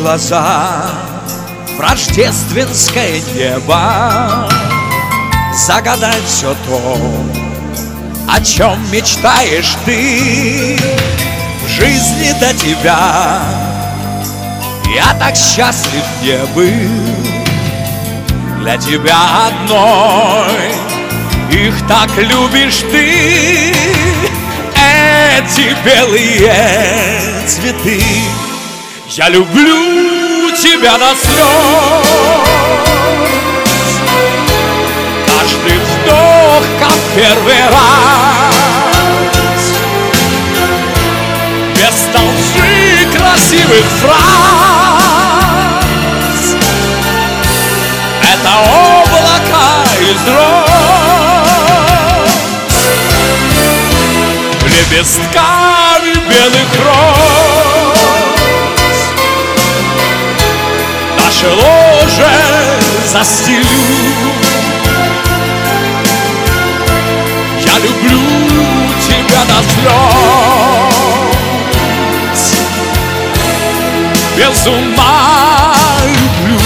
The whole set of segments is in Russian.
глаза в рождественское небо, загадать все то, о чем мечтаешь ты. В жизни до тебя я так счастлив не был. Для тебя одной их так любишь ты. Эти белые цветы, я люблю тебя до слез. Каждый вздох, как первый раз, без толщи красивых фраз. Это облака из роз, лепестками белых роз. Наше ложе застелю. Я люблю тебя до слез, без ума люблю.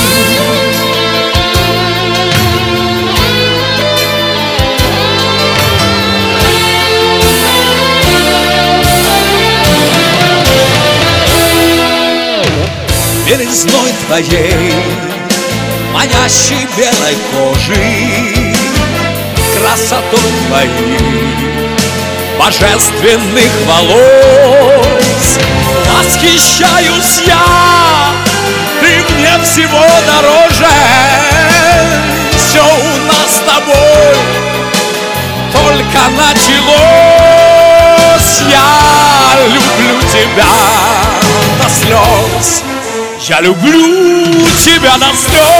Белизной твоей, манящей белой кожи, красотой твоей, божественных волос восхищаюсь я. Ты мне всего дороже. Все у нас с тобой только началось. Я люблю тебя до слез. Я люблю тебя до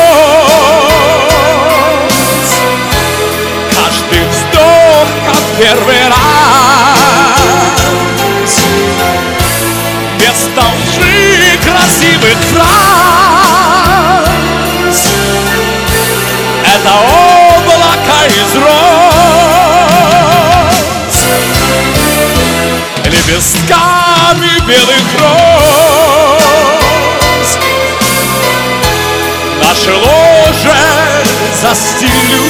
слез. Каждый вздох, как первый раз, без толщи красивых фраз. Это облако из роз, лепестками белых роз. Наше ложе застелю.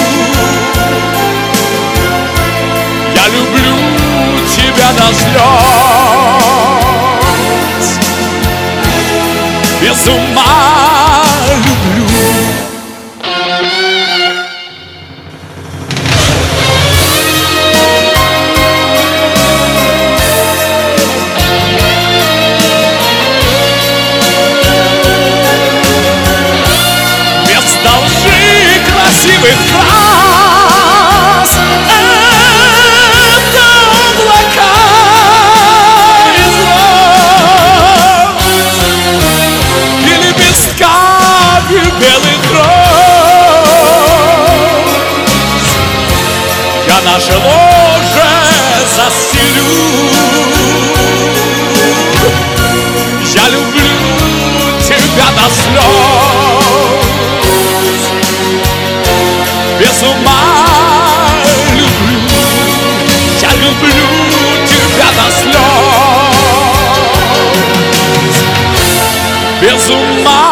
Я люблю тебя до слез, без ума люблю. Без толщи красивых фраз. Это облака из роз и лепестками белых роз. Я наше ложе застелю. Я люблю тебя до слез, без ума люблю. Я люблю тебя до слез, без ума.